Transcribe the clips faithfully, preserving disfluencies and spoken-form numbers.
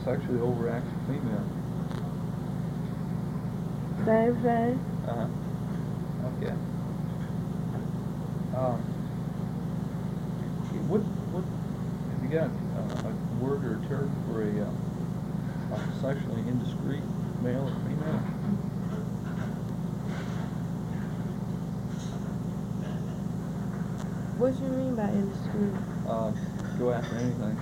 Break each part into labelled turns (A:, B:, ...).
A: sexually overactive female.
B: Same thing.
A: Uh-huh. Okay. Um, what, what, have you got uh, a word or a term for a, uh, a sexually indiscreet male or female?
B: What you mean by indiscreet?
A: Uh, go after anything.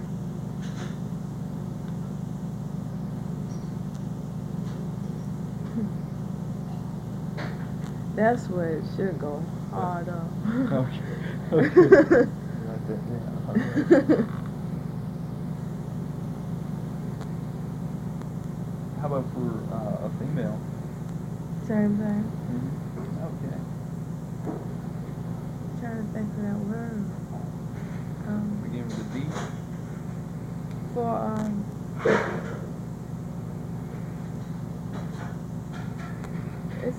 B: That's where it should go hard up.
A: Okay. Okay. Write that down. Okay. How about for uh, a female?
B: Same thing.
A: Mm-hmm. Okay.
B: I'm trying to think of that word. Um,
A: Begin with a D.
B: for um. It's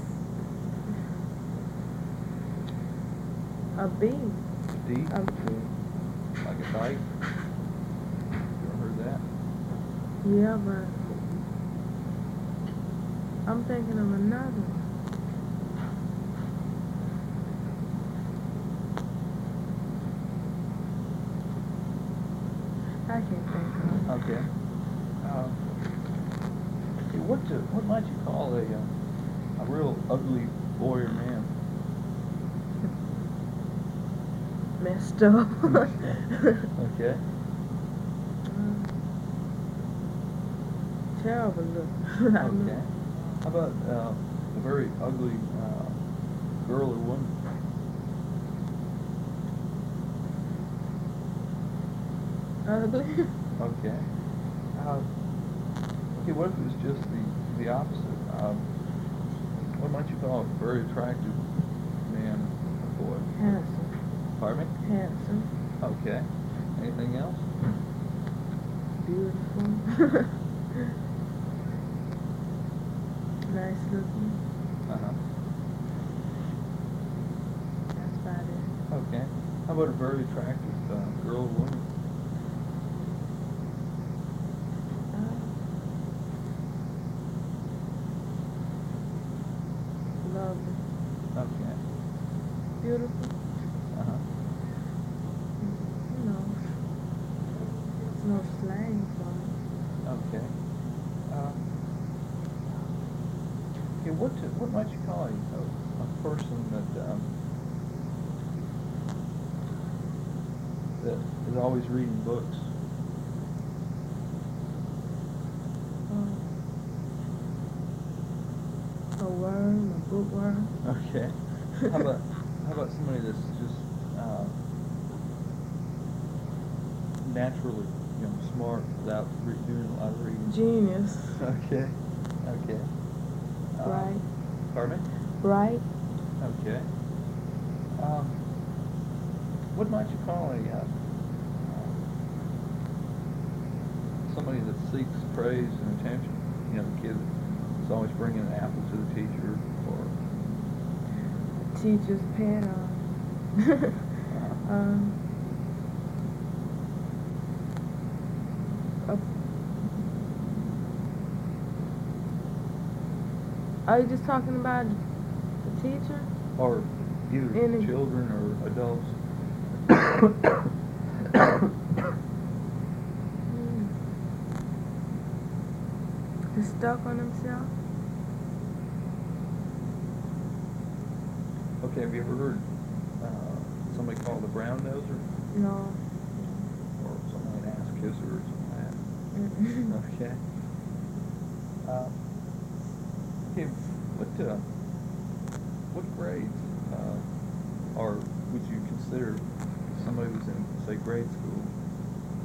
B: a B.
A: A D?
B: A B.
A: Like a dyke? You ever heard that?
B: Yeah, but I'm thinking of another one. I can't think of it.
A: Okay. Um, okay, what do, what might you call a uh, a real ugly boy or man?
B: Messed up.
A: Okay.
B: Um, terrible look.
A: Okay. How about uh, a very ugly uh, girl or woman?
B: Ugly.
A: Okay. Uh, okay, what if it was just the, the opposite? Um, what might you call a very attractive man or boy?
B: Handsome.
A: Pardon me?
B: Handsome.
A: Okay. Anything else?
B: Beautiful. Nice looking.
A: Uh-huh.
B: That's about it.
A: Okay. How about a very attractive uh, girl or woman?
B: Lovely.
A: Okay.
B: Beautiful.
A: Uh-huh.
B: You know, there's no slang for it.
A: Okay. Uh, okay, what to, what might you call a, a, a person that um, that is always reading books?
B: Um, a worm, a bookworm.
A: Okay. How about how about somebody that's just uh, naturally, you know, smart without re- doing a lot of reading?
B: Genius.
A: Okay. Okay. Uh,
B: Right.
A: Pardon me?
B: Right.
A: Okay. Um, what might you call a uh, somebody that seeks praise and attention? You know, the kid that's always bringing an apple to the teacher, or
B: Teacher's pet. Um,
A: uh,
B: um, a, are you just talking about the teacher?
A: or either
B: Any-
A: children or adults.
B: Hmm. He's stuck on himself?
A: Okay, have you ever heard uh, somebody called a brown noser,
B: No.
A: or somebody an ass kisser, or something like
B: Mm-mm.
A: that? Okay. Uh, okay, what uh, what grades uh, or would you consider somebody who's in, say, grade school